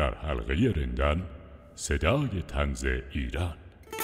در حلقه رندان صدای طنز ایران.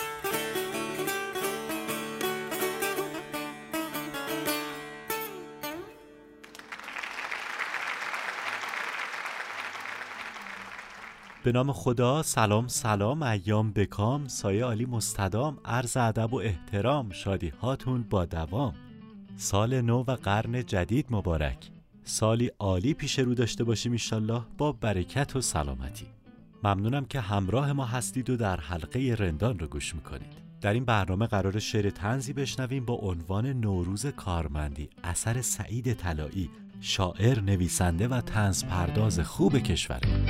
به نام خدا. سلام ایام بکام، سایه عالی مستدام، عرض ادب و احترام، شادی هاتون با دوام. سال نو و قرن جدید مبارک، سالی عالی پیش رو داشته باشیم انشالله با برکت و سلامتی. ممنونم که همراه ما هستید و در حلقه رندان رو گوش میکنید. در این برنامه قرار شعر طنزی بشنویم با عنوان نوروز کارمندی، اثر سعید طلایی، شاعر، نویسنده و طنز پرداز خوب کشورمون.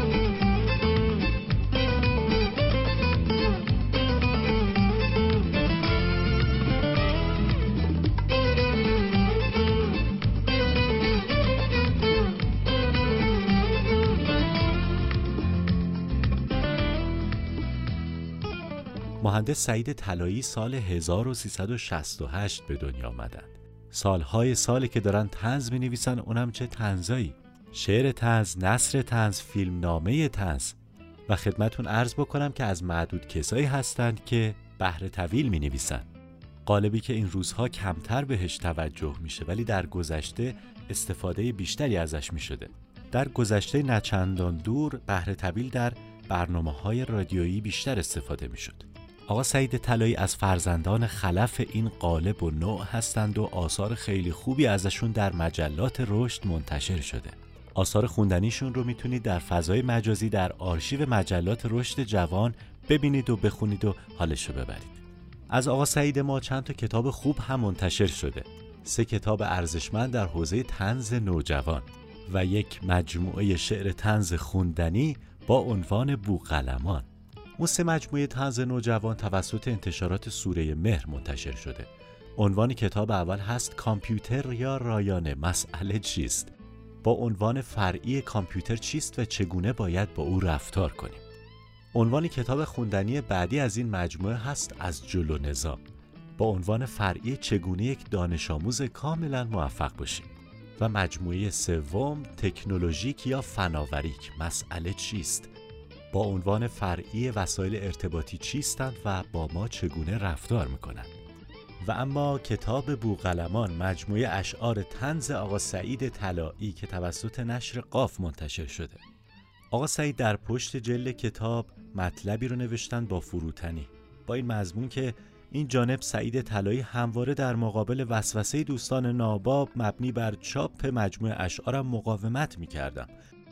مهندس سعید طلایی سال 1368 به دنیا آمدند. سالی که دارن طنز می‌نویسن، اونم چه طنزایی. شعر طنز، نثر طنز، فیلمنامه طنز. و خدمتون عرض بکنم که از معدود کسایی هستند که بحر طویل می‌نویسن. قالبی که این روزها کمتر بهش توجه میشه، ولی در گذشته استفاده بیشتری ازش میشده. در گذشته نچندان دور بحر طویل در برنامه‌های رادیویی بیشتر استفاده میشد. آقا سعید طلایی از فرزندان خلف این قالب و نوع هستند و آثار خیلی خوبی ازشون در مجلات رشد منتشر شده. آثار خوندنیشون رو میتونید در فضای مجازی در آرشیو مجلات رشد جوان ببینید و بخونید و حالشو ببرید. از آقا سعید ما چند تا کتاب خوب هم منتشر شده. 3 کتاب ارزشمند در حوزه طنز نوجوان و یک مجموعه شعر طنز خوندنی با عنوان بوقلمان. اون 3 مجموعه طنز نوجوان توسط انتشارات سوره مهر منتشر شده. عنوان کتاب اول هست کامپیوتر یا رایانه، مسئله چیست؟ با عنوان فرعی کامپیوتر چیست و چگونه باید با او رفتار کنیم. عنوان کتاب خوندنی بعدی از این مجموعه هست از جلو نظام، با عنوان فرعی چگونه یک دانش آموز کاملا موفق باشیم. و مجموعه سوم تکنولوژیک یا فناوریک، مسئله چیست؟ با عنوان فرعی وسایل ارتباطی چیستند و با ما چگونه رفتار میکنند. و اما کتاب بوقلمان، مجموعه اشعار طنز آقا سعید طلایی که توسط نشر قاف منتشر شده. آقا سعید در پشت جلد کتاب مطلبی رو نوشتن با فروتنی، با این مضمون که این جانب سعید طلایی همواره در مقابل وسوسه دوستان ناباب مبنی بر چاپ مجموعه اشعارم مقاومت میکردم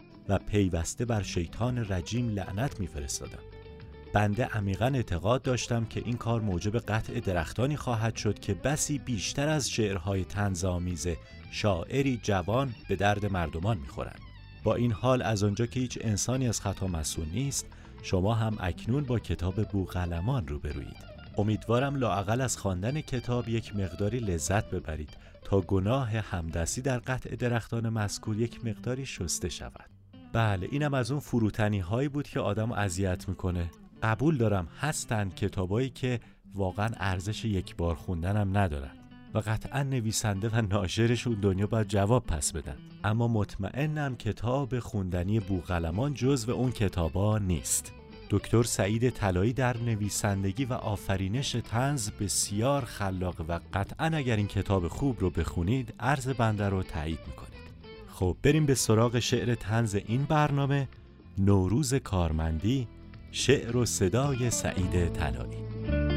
و پیوسته بر شیطان رجیم لعنت میفرستادم. بنده عمیقاً اعتقاد داشتم که این کار موجب قطع درختانی خواهد شد که بسی بیشتر از شعرهای طنزآمیز شاعری جوان به درد مردمان میخورند. با این حال از آنجا که هیچ انسانی از خطا معصوم نیست، شما هم اکنون با کتاب بوقلمان روبرویید. امیدوارم لااقل از خواندن کتاب یک مقداری لذت ببرید تا گناه همدستی در قطع درختان مذکور یک مقداری شسته شود. بله، اینم از اون فروتنی هایی بود که آدم اذیت میکنه. قبول دارم هستن کتابایی که واقعا ارزش یک بار خوندنم ندارن و قطعا نویسنده و ناشرشون دنیا باید جواب پس بدن، اما مطمئنم کتاب خوندنی بوقلمان جزو اون کتابا نیست. دکتر سعید طلایی در نویسندگی و آفرینش طنز بسیار خلاق و قطعا اگر این کتاب خوب رو بخونید عرض بنده رو تایید میکنید. خب بریم به سراغ شعر طنز این برنامه، نوروز کارمندی، شعر و صدای سعید طلایی.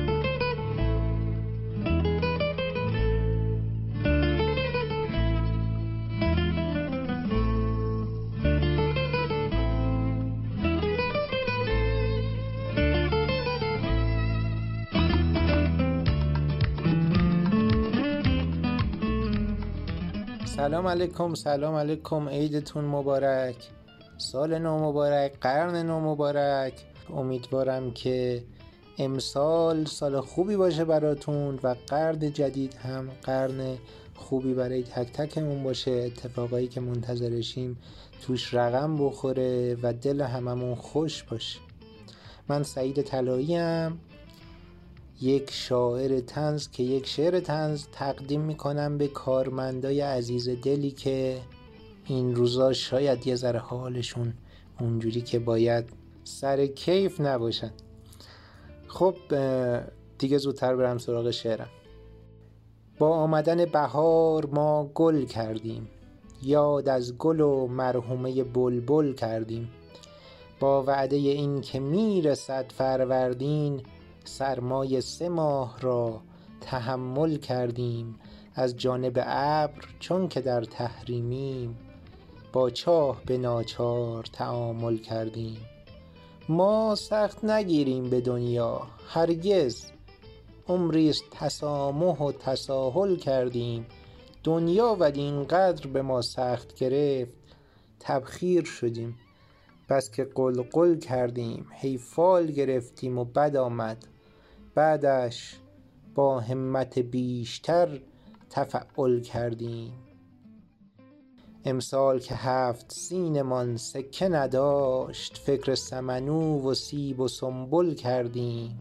سلام علیکم، عیدتون مبارک، سال نو مبارک، قرن نو مبارک. امیدوارم که امسال سال خوبی باشه براتون و قرن جدید هم قرن خوبی برای تک تکمون باشه. اتفاقایی که منتظرشیم توش رقم بخوره و دل هممون خوش باشه. من سعید طلایی‌ام، یک شاعر طنز که یک شعر طنز تقدیم میکنم به کارمندای عزیز دلی که این روزا شاید یه ذره حالشون اونجوری که باید سر کیف نباشن. خب دیگه زودتر برم سراغ شعرم. با آمدن بهار ما گل کردیم، یاد از گل و مرحومه بلبل کردیم. با وعده این که میرسد فروردین، سرمای 3 ماه را تحمل کردیم. از جانب ابر چون که در تحریمیم، با چاه به ناچار تعامل کردیم. ما سخت نگیریم به دنیا هرگز، عمریست تسامح و تساهل کردیم. دنیا و اینقدر به ما سخت گرفت، تبخیر شدیم. بس که قلقل کردیم، هی فال گرفتیم و بد آمد. بعدش با همت بیشتر تفعل کردیم. امسال که 7 سینمان سکه نداشت، فکر سمنو و سیب و سنبل کردیم.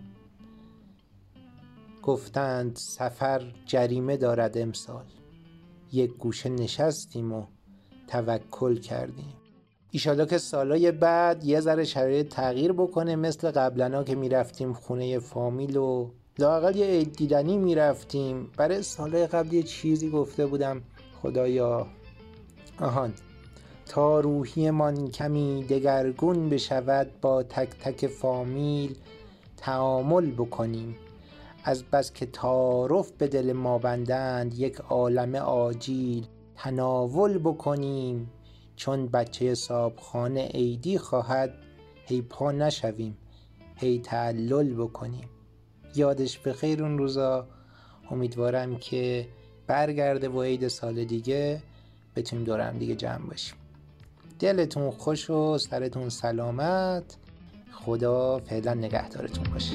گفتند سفر جریمه دارد امسال، یک گوشه نشستیم و توکل کردیم. ایشالا که سالای بعد یه ذره شرایط تغییر بکنه، مثل قبلنا که میرفتیم خونه فامیل و لااقل یه عید دیدنی میرفتیم. برای سالای قبل یه چیزی گفته بودم خدایا، تا روحی من کمی دگرگون بشود، با تک تک فامیل تعامل بکنیم. از بس که تعارف به دل ما بندند، یک عالمه آجیل تناول بکنیم. چون بچه صاحبخانه عیدی خواهد، هی پا نشویم هی تعلل بکنیم. یادش بخیر اون روزا. امیدوارم که برگرده و عید سال دیگه بتونیم دور هم دیگه جمع باشیم. دلتون خوش و سرتون سلامت. خدا فعلا نگهدارتون باشه.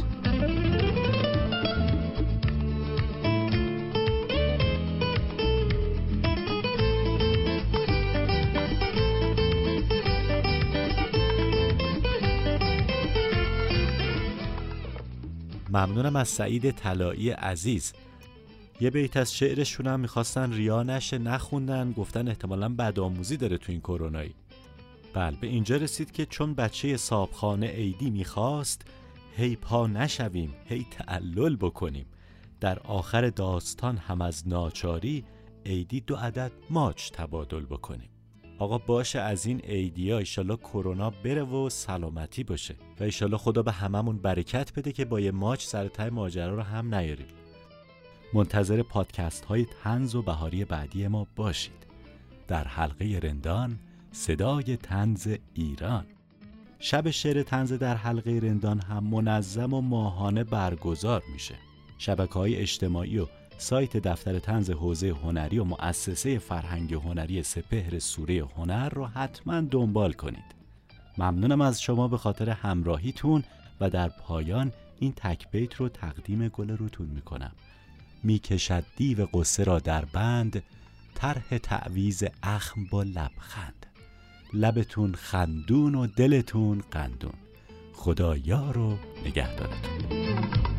ممنونم از سعید طلایی عزیز. یه بیت از شعرشون هم میخواستن ریا نشه نخوندن، گفتن احتمالاً بدآموزی داره تو این کرونایی. بله، به اینجا رسید که چون بچه صاحبخانه عیدی میخواست، هی پا نشویم هی تعلل بکنیم. در آخر داستان هم از ناچاری، عیدی 2 عدد ماچ تبادل بکنیم. آقا باشه از این عیدیا ایشالله کرونا بره و سلامتی باشه و ایشالله خدا به هممون برکت بده که با یه ماچ سر ته ماجرا رو هم نیاریم. منتظر پادکست های طنز و بهاری بعدی ما باشید. در حلقه رندان، صدای طنز ایران. شب شعر طنز در حلقه رندان هم منظم و ماهانه برگزار میشه. شبکه‌های اجتماعی و سایت دفتر طنز حوزه هنری و مؤسسه فرهنگ هنری سپهر سوره هنر رو حتما دنبال کنید. ممنونم از شما به خاطر همراهیتون و در پایان این تک بیت رو تقدیم گل روتون میکنم. میکشد دیو قصه را در بند، طرح تعویذ اخم با لبخند. لبتون خندون و دلتون قندون. خدا یار و نگهدارتون.